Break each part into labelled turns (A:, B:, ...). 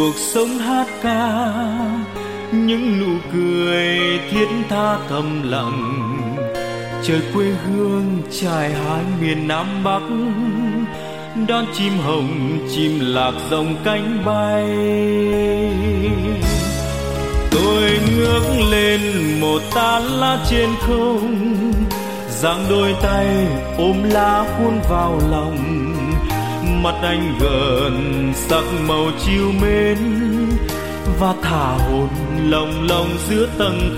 A: cuộc sống hát ca, những nụ cười thiết tha thầm lặng. Trời quê hương trải hai miền Nam Bắc, đón chim hồng chim lạc rồng cánh bay. Tôi ngước lên một tán lá trên không, giang đôi tay ôm lá cuốn vào lòng. Mắt anh gần sắc màu chiều mến, và thả hồn lồng lộng giữa tầng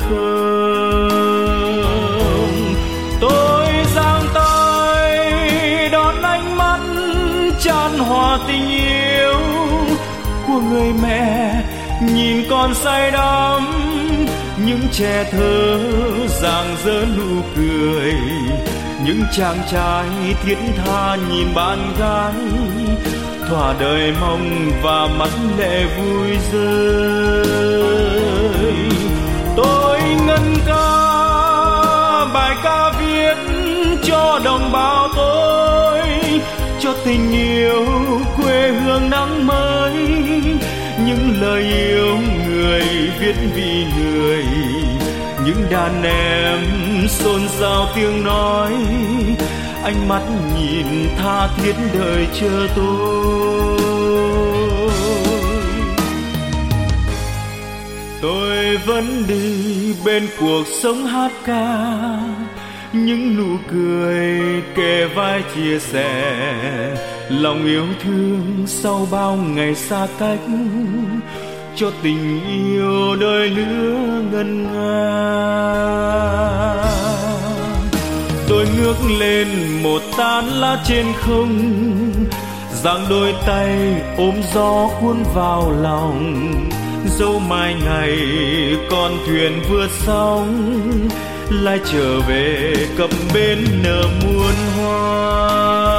A: không. Tôi giang tay đón ánh mắt chan hòa tình yêu của người mẹ, nhìn con say đắm những trẻ thơ rạng rỡ nụ cười. Những chàng trai thiết tha nhìn bạn gái, thỏa đời mong và mắt lệ vui rơi. Tôi ngân ca bài ca viết cho đồng bào tôi, cho tình yêu quê hương nắng mới. Những lời yêu người viết vì người, những đàn em xôn xao tiếng nói. Ánh mắt nhìn tha thiết đợi chờ tôi vẫn đi bên cuộc sống hát ca, những nụ cười kề vai chia sẻ lòng yêu thương sau bao ngày xa cách. Cho tình yêu đời lứa ngân nga, tôi ngước lên một tán lá trên không, giang đôi tay ôm gió cuốn vào lòng. Dẫu mai ngày con thuyền vượt sóng, lại trở về cập bến nở muôn hoa.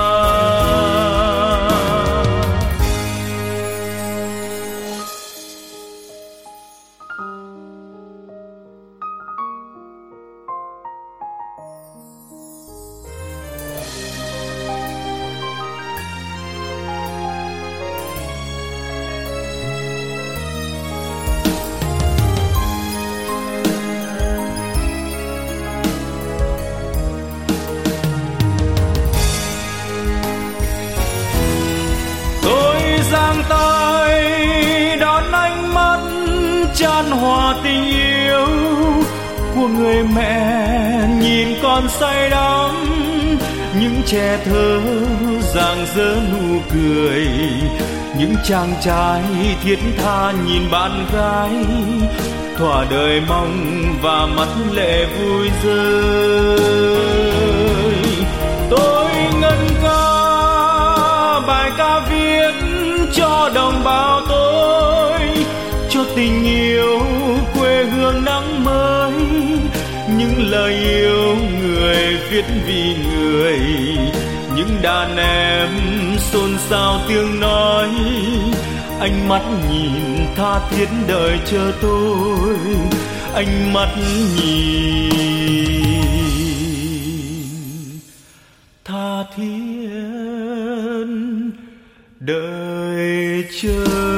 A: Giang tay đón ánh mắt chan hòa tình yêu của người mẹ, nhìn con say đắm những trẻ thơ rạng rỡ nụ cười. Những chàng trai thiết tha nhìn bạn gái, thỏa đời mong và mắt lệ vui rơi. Tôi ngân ca bài ca viết cho đồng bào tôi, cho tình yêu quê hương nắng mới. Những lời yêu người viết vì người, những đàn em xôn xao tiếng nói. Ánh mắt nhìn tha thiết đợi chờ tôi, ánh mắt nhìn tha thiết đợi chờ.